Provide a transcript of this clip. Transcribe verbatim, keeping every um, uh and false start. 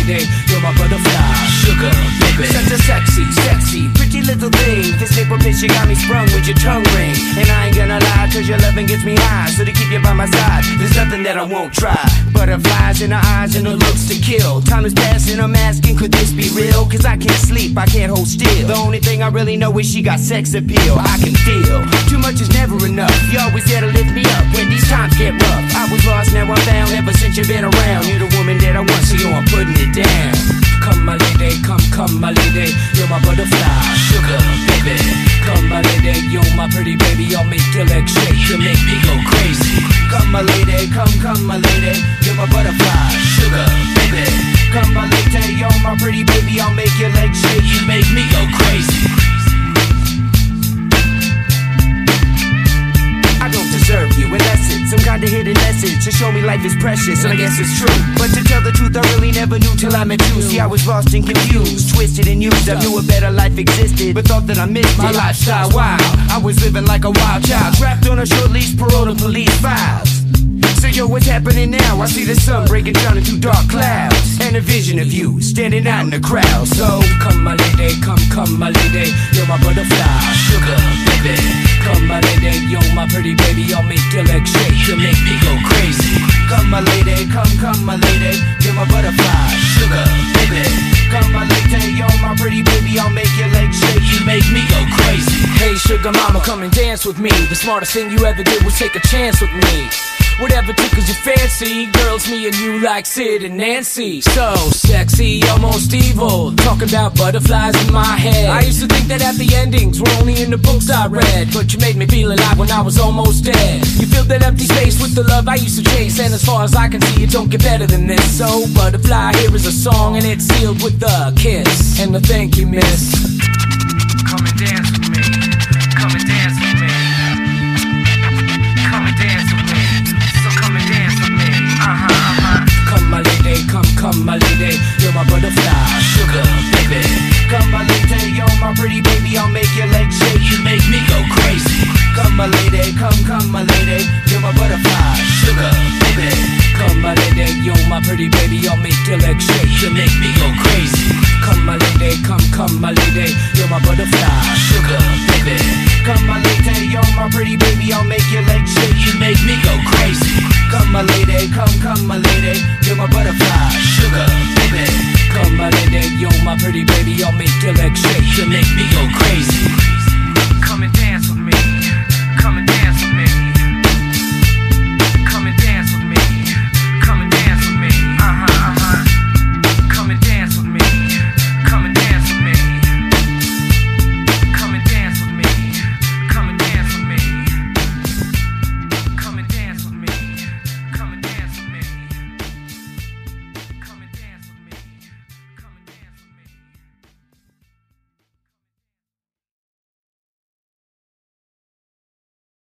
lady, you're my butterfly, sugar, baby. Such a sexy, sexy, pretty little thing. This paper pitch, you got me sprung with your tongue ring. And I ain't gonna lie, cause your loving gets me high. So to keep you by my side, there's nothing that I won't try. Butterflies in her eyes and her looks to kill. Time is passing, I'm asking, could this be real? Cause I can't sleep, I can't hold still. The only thing I really know is she got sex appeal. I can feel, too much is never enough. You always there to lift me up when these times get rough. I was lost, now I'm found, ever since you've been around. You're the woman that I want, so yo, I'm putting it down. Come my lady, come, come my lady, you're my butterfly, sugar, baby. Come my lady, you're my pretty baby, I'll make your legs shake, you make me go crazy. Come my lady, come, come my lady, you're my butterfly, sugar, baby. Come my lady, you're my pretty baby, I'll make your legs shake, you make me go crazy. I don't deserve you, unless it's some kind of hidden message to show me life is precious, and I guess it's true. But to tell the truth, I really never knew till I met you. See, I was lost and confused, twisted and used. I knew a better life existed, but thought that I missed my lifestyle wild. I was living like a wild child, trapped on a short leash, parole to police files. So yo, what's happening now? I see the sun breaking down into dark clouds, and a vision of you standing out in the crowd. So come my lady, come, come my lady, you're my butterfly, sugar, baby. Come my lady, you're my pretty baby, I'll make your legs shake, you make me go crazy. Come my lady, come, come my lady, you're my butterfly, sugar, baby. Come my lady, you're my pretty baby, I'll make your legs shake, you make me go crazy. Hey sugar mama, come and dance with me. The smartest thing you ever did was take a chance with me. Whatever tickles your fancy, girls, me and you like Sid and Nancy. So sexy, almost evil, talking about butterflies in my head. I used to think that happy endings were only in the books I read, but you made me feel alive when I was almost dead. You filled that empty space with the love I used to chase, and as far as I can see, it don't get better than this. So butterfly, here is a song, and it's sealed with a kiss and a thank you, miss. Come and dance with me, come and dance with me, come and dance with me. Uh-huh, uh-huh. Come my lady, come, come my lady, you're my butterfly, sugar, baby. Come my lady, you're my pretty baby, I'll make your legs shake, you make me go crazy. Come my lady, come, come my lady, you're my butterfly, sugar, baby. Come my lady, you're my pretty baby, I'll make your legs shake, you make me go crazy.